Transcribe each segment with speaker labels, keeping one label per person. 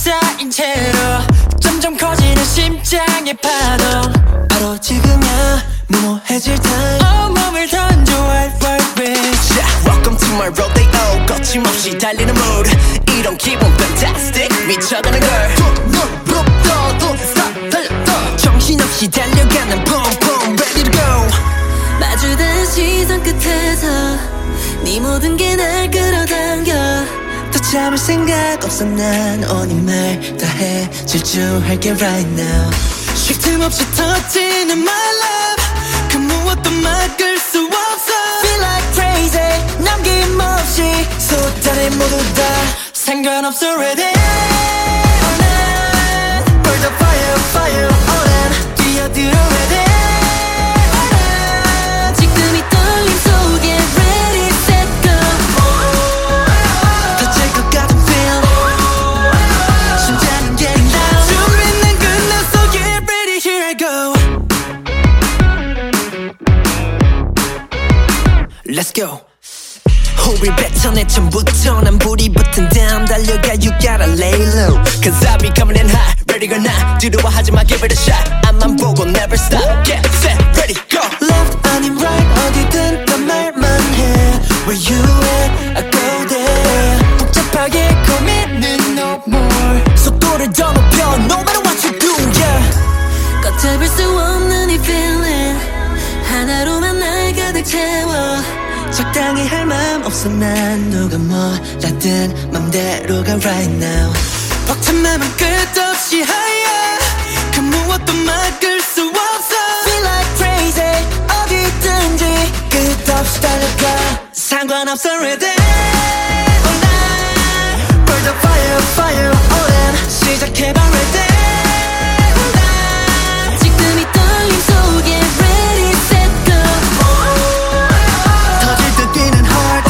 Speaker 1: 쌓인 채로 점점 커지는 심장의 파동.
Speaker 2: 바로 지금이야 무모해질 time.
Speaker 1: 온몸을 던져 wild wild west.
Speaker 2: Welcome to my rodeo. 거침없이 달리는 mood. 이런 기분 fantastic. 미쳐가는 걸 정신없이 달려가는 boom boom ready to go.
Speaker 3: 마주된 시선 끝에서 네 모든 게 날 끌어당겨.
Speaker 2: 더 참을 생각 없어 난 오니 말 다 해 질주할게 right now.
Speaker 1: 쉴 틈 없이 터지는 my love. 그 무엇도 막을 수 없어.
Speaker 2: Feel like crazy 남김없이 쏟아내 모두 다
Speaker 1: 상관없어 ready.
Speaker 2: all in. Burn the fire fire all in.
Speaker 1: 뛰어들어 ready.
Speaker 3: 지금 이 떨림 속에 ready set go.
Speaker 2: 터질 것 같은 feel. 심장은 getting down.
Speaker 1: 준비는 끝났어 get ready here I go.
Speaker 2: Let's go. 우리 뱉어내 처음부터 난 불이 붙은 다음 달려가 you gotta lay low. Cause I be coming in hot ready or not. 두려워하지마 give it a shot. 앞만 보고 never stop. Get set ready go. Left 아님 right 어디든 다 말만 해. Where you at I go there.
Speaker 1: 복잡하게 고민은 no more.
Speaker 2: 속도를 더 높여 no matter what you do yeah.
Speaker 3: 걷잡을 수 없는 이 feeling 하나로만 날 가득 채워.
Speaker 2: 적당히 할 맘 없어 난 누가 뭐라든 맘대로가 right now.
Speaker 1: 벅찬 맘은 끝없이 higher. 그 무엇도 막을 수 없어.
Speaker 2: Feel like crazy 어디든지 끝없이 달려가 상관없어 ready all night. Burn the fire fire all in. 시작해봐 ready all night.
Speaker 3: 지금 이 떨림 속에 ready set go.
Speaker 2: 터질 듯 뛰는 heart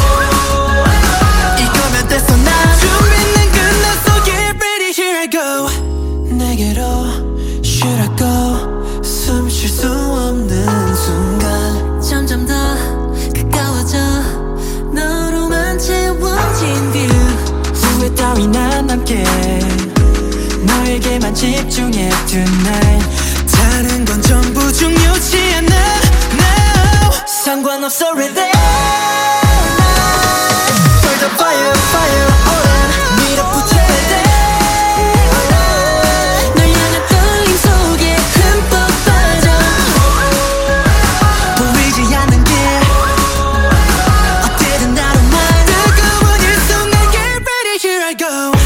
Speaker 2: 이거면 됐어 난
Speaker 1: 준비는 끝났어 get ready here I go.
Speaker 2: 내게로 should I go 숨 쉴 수 없는 순간
Speaker 3: 점점 더 가까워져 너로만 채워진 view.
Speaker 1: 후회 따윈 안 남게 너에게만 집중해 tonight. 다른 건 전부 중요치 않아 now.
Speaker 2: 상관없어 ready Burn the fire fire all in. 밀어붙여 ready
Speaker 3: 널 향한 떨림 속에 흠뻑 빠져.
Speaker 2: 보이지 않는 길 어디든 나로 말
Speaker 1: 뜨거운 이 순간 get ready here I go.